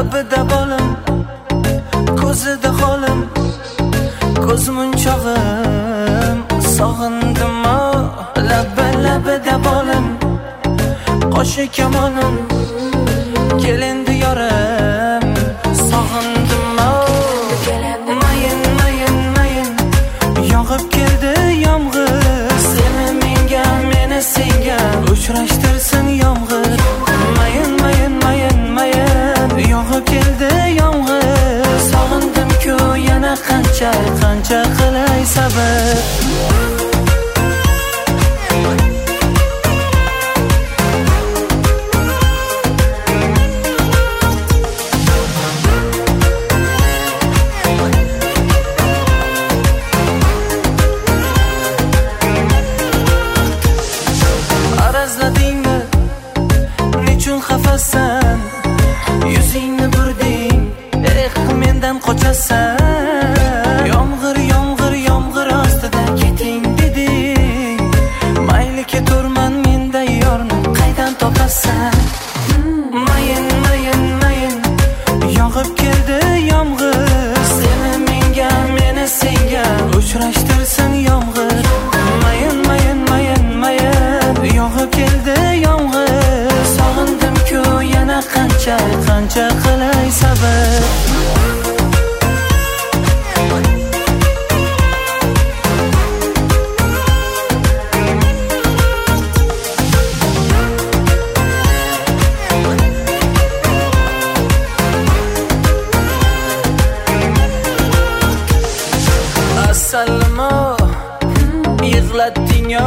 labida bolim, ko'zida xolim, ko'z munchog'im, sog'indim-o. Labida bolim, qo'shi kamonim, kelin diyorim, sog'indim-o. Mayin, yog'ib keldi yomg'ir, seni menga, meni senga uchrashtirsin yomg'ir. Mayin, yog'ib keldi yomg'ir, sog'indim-ku yana qancha qilay sabr. Arazladingmi, nechun xafasan, yuzingni burding, mendan qochasan. Yomg'ir ostida keting deding, mayli keturman menda yorni qaydan topasan. Mayin, yog'ib keldi yomg'ir, seni menga, meni senga uchrashtirsin yomg'ir. Mayin, yog'ib keldi yomg'ir, sog'indim-ku yana qancha qilay sabr. Asalimo, yig'latding-o,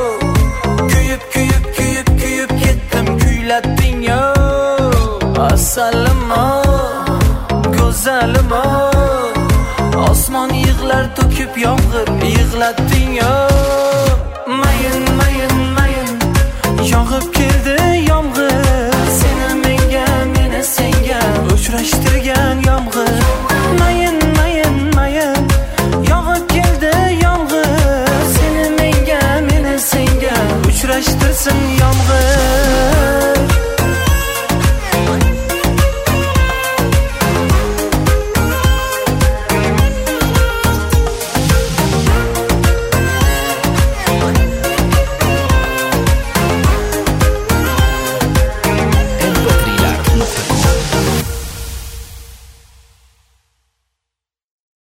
kuyib ketdim, kuylatding-o. Asalimo, go'zalimo, osmon yig'lar to'kib yomg'ir, yig'latding-o. Mayin, yog'ib keldi